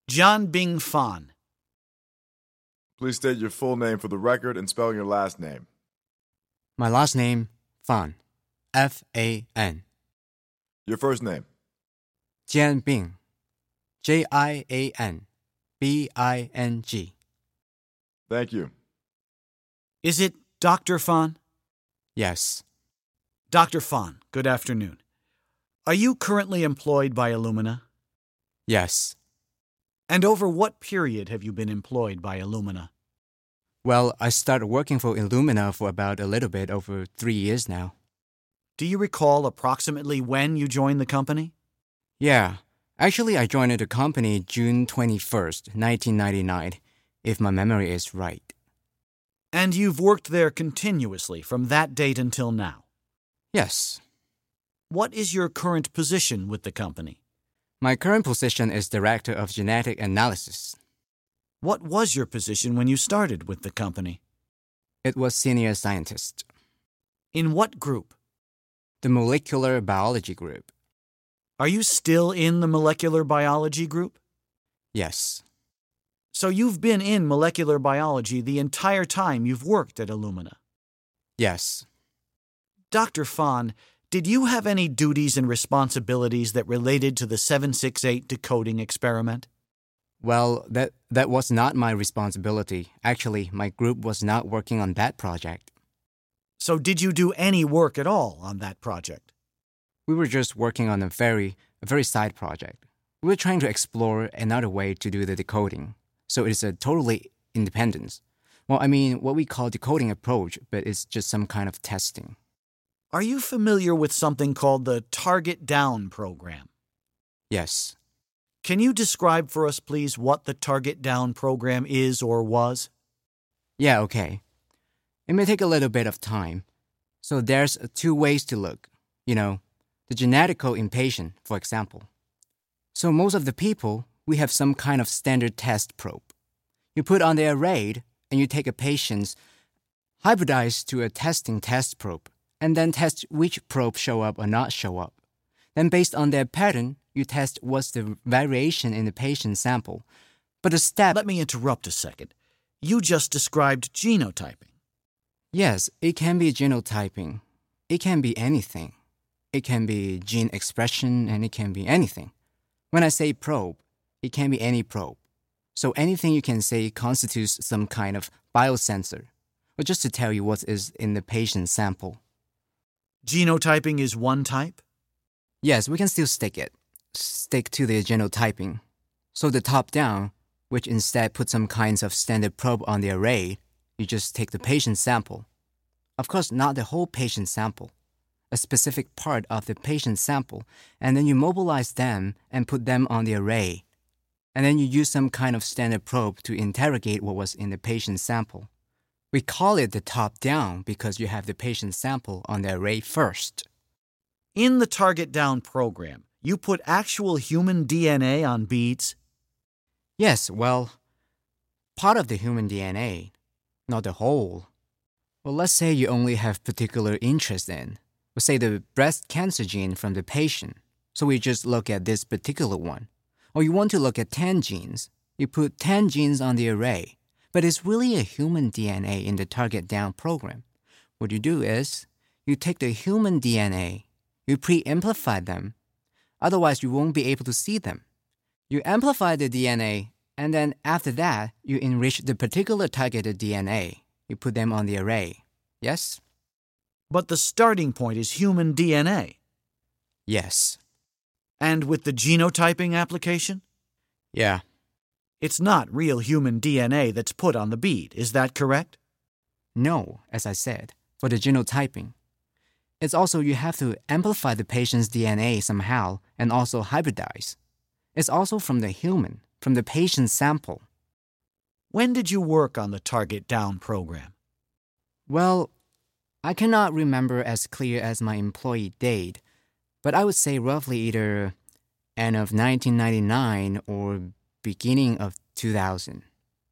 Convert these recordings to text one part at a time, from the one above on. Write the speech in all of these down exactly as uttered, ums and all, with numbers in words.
Jianbing Fan. Please state your full name for the record and spelling your last name. My last name, Fan. F A N. Your first name. Jianbing. J I A N B I N G. Thank you. Is it Doctor Fan? Yes. Doctor Fan, good afternoon. Are you currently employed by Illumina? Yes. And over what period have you been employed by Illumina? Well, I started working for Illumina for about a little bit over three years now. Do you recall approximately when you joined the company? Yeah. Actually, I joined the company June twenty-first, nineteen ninety-nine, if my memory is right. And you've worked there continuously from that date until now? Yes. What is your current position with the company? My current position is Director of Genetic Analysis. What was your position when you started with the company? It was Senior Scientist. In what group? The Molecular Biology Group. Are you still in the Molecular Biology Group? Yes. So you've been in molecular biology the entire time you've worked at Illumina? Yes. Doctor Fan, did you have any duties and responsibilities that related to the seven six eight decoding experiment? Well, that, that was not my responsibility. Actually, my group was not working on that project. So did you do any work at all on that project? We were just working on a very, a very side project. We were trying to explore another way to do the decoding. So it's a totally independent. Well, I mean, what we call decoding approach, but it's just some kind of testing. Are you familiar with something called the Target Down program? Yes. Can you describe for us, please, what the Target Down program is or was? Yeah, okay. It may take a little bit of time. So there's two ways to look. You know, the genetic code in patient, for example. So most of the people, we have some kind of standard test probe. You put on the array and you take a patient's hybridized to a testing test probe and then test which probe show up or not show up. Then based on their pattern, you test what's the variation in the patient sample. But the step... Let me interrupt a second. You just described genotyping. Yes, it can be genotyping. It can be anything. It can be gene expression and it can be anything. When I say probe, it can be any probe. So anything you can say constitutes some kind of biosensor, or just to tell you what is in the patient sample. Genotyping is one type? Yes, we can still stick it. Stick to the genotyping. So the top-down, which instead puts some kinds of standard probe on the array, you just take the patient sample. Of course, not the whole patient sample. A specific part of the patient sample, and then you mobilize them and put them on the array. And then you use some kind of standard probe to interrogate what was in the patient sample. We call it the top-down because you have the patient sample on the array first. In the Target Down program, you put actual human D N A on beads? Yes, well, part of the human D N A, not the whole. Well, let's say you only have particular interest in, let's say the breast cancer gene from the patient, so we just look at this particular one. Or you want to look at ten genes, you put ten genes on the array, but it's really a human D N A in the Target Down program. What you do is, you take the human D N A, you pre-amplify them, otherwise you won't be able to see them. You amplify the D N A, and then after that, you enrich the particular targeted D N A. You put them on the array. Yes? But the starting point is human D N A. Yes. And with the genotyping application? Yeah. It's not real human D N A that's put on the bead, is that correct? No, as I said, for the genotyping. It's also you have to amplify the patient's D N A somehow and also hybridize. It's also from the human, from the patient sample. When did you work on the Target Down program? Well, I cannot remember as clear as my employee date, but I would say roughly either end of nineteen ninety-nine or beginning of two thousand.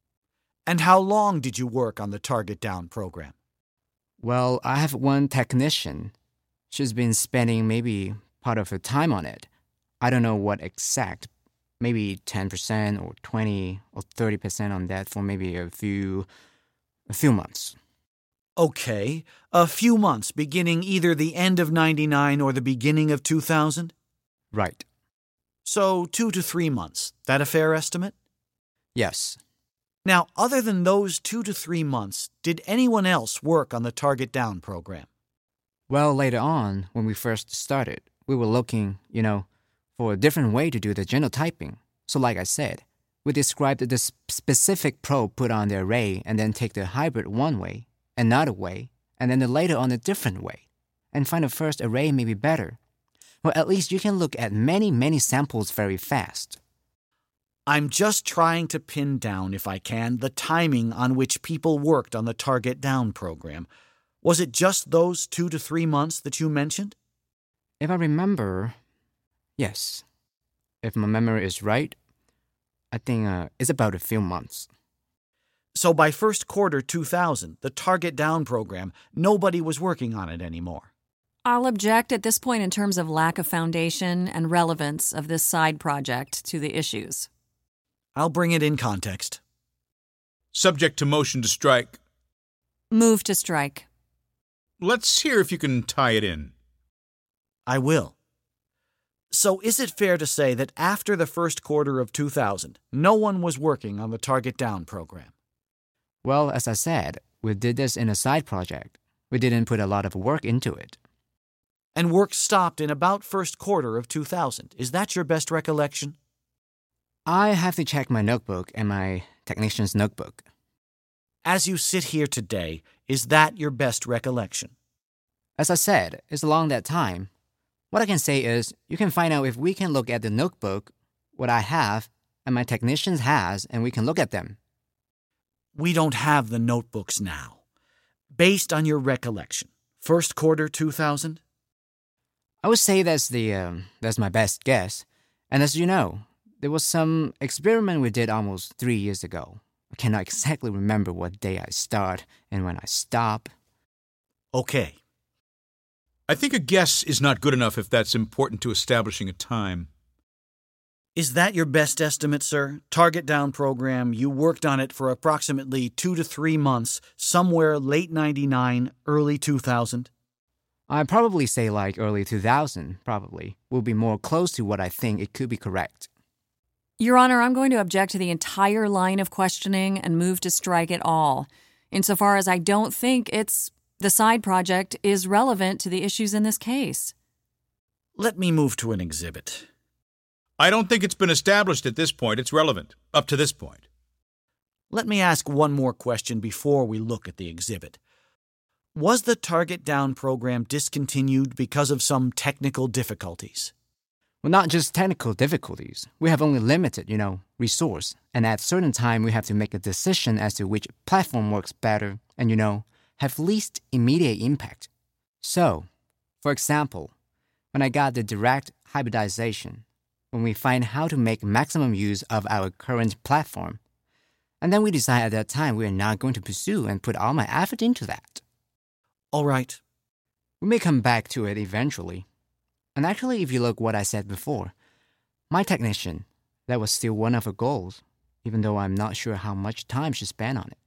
And how long did you work on the Target Down program? Well, I have one technician. She's been spending maybe part of her time on it. I don't know what exact, maybe ten percent or twenty or thirty percent on that for maybe a few a few months. Okay, a few months beginning either the end of ninety-nine or the beginning of two thousand? Right. So two to three months. That a fair estimate? Yes. Now, other than those two to three months, did anyone else work on the Target Down program? Well, later on, when we first started, we were looking, you know, for a different way to do the genotyping. So like I said, we described the sp- specific probe put on the array and then take the hybrid one way, another way, and then the later on a different way, and find the first array may be better. Well, at least you can look at many, many samples very fast. I'm just trying to pin down, if I can, the timing on which people worked on the Target Down program. Was it just those two to three months that you mentioned? If I remember, yes. If my memory is right, I think uh, it's about a few months. So by first quarter two thousand, the Target Down program, nobody was working on it anymore. I'll object at this point in terms of lack of foundation and relevance of this side project to the issues. I'll bring it in context. Subject to motion to strike. Move to strike. Let's hear if you can tie it in. I will. So is it fair to say that after the first quarter of two thousand, no one was working on the Target Down program? Well, as I said, we did this in a side project. We didn't put a lot of work into it. And work stopped in about first quarter of two thousand. Is that your best recollection? I have to check my notebook and my technician's notebook. As you sit here today, is that your best recollection? As I said, it's along that time. What I can say is, you can find out if we can look at the notebook, what I have, and my technician has, and we can look at them. We don't have the notebooks now. Based on your recollection, first quarter two thousand? I would say that's the um, that's my best guess. And as you know, there was some experiment we did almost three years ago. I cannot exactly remember what day I start and when I stop. Okay. I think a guess is not good enough if that's important to establishing a time. Is that your best estimate, sir? Target Down program, you worked on it for approximately two to three months, somewhere late ninety-nine, early two thousand? I'd probably say like early two thousand, probably, will be more close to what I think it could be correct. Your Honor, I'm going to object to the entire line of questioning and move to strike it all, insofar as I don't think it's the side project is relevant to the issues in this case. Let me move to an exhibit. I don't think it's been established at this point. It's relevant, up to this point. Let me ask one more question before we look at the exhibit. Was the Target Down program discontinued because of some technical difficulties? Well, not just technical difficulties. We have only limited, you know, resource. And at a certain time, we have to make a decision as to which platform works better and, you know, have least immediate impact. So, for example, when I got the direct hybridization, when we find how to make maximum use of our current platform, and then we decide at that time we are not going to pursue and put all my effort into that. All right. We may come back to it eventually. And actually, if you look what I said before, my technician, that was still one of her goals, even though I'm not sure how much time she spent on it.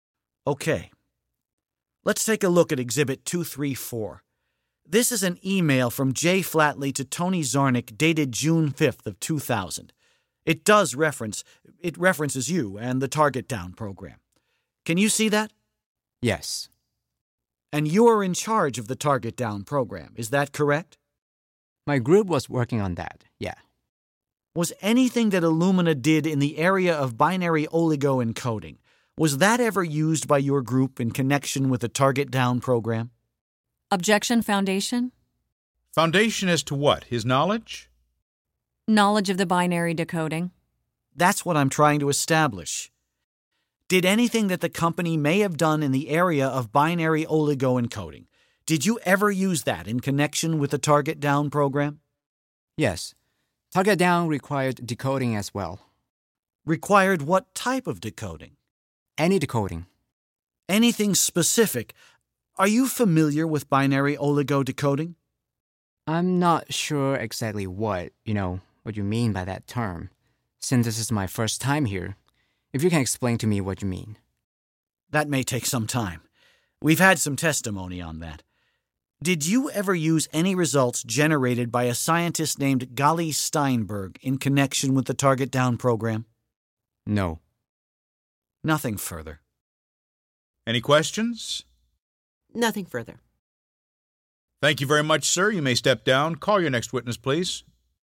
Okay. Let's take a look at Exhibit two thirty-four. This is an email from Jay Flatley to Tony Zarnick dated June fifth of two thousand. It does reference, it references you and the Target Down program. Can you see that? Yes. And you're in charge of the Target Down program, is that correct? My group was working on that, yeah. Was anything that Illumina did in the area of binary oligo encoding, was that ever used by your group in connection with the Target Down program? Objection, Foundation? Foundation as to what? His knowledge? Knowledge of the binary decoding. That's what I'm trying to establish. Did anything that the company may have done in the area of binary oligo encoding, did you ever use that in connection with the Target Down program? Yes. Target Down required decoding as well. Required what type of decoding? Any decoding. Anything specific? Are you familiar with binary oligo decoding? I'm not sure exactly what, you know, what you mean by that term. since this is my first time here, if you can explain to me what you mean. That may take some time. We've had some testimony on that. Did you ever use any results generated by a scientist named Gali Steinberg in connection with the Target Down program? No. Nothing further. Any questions? Nothing further. Thank you very much, sir. You may step down. Call your next witness, please.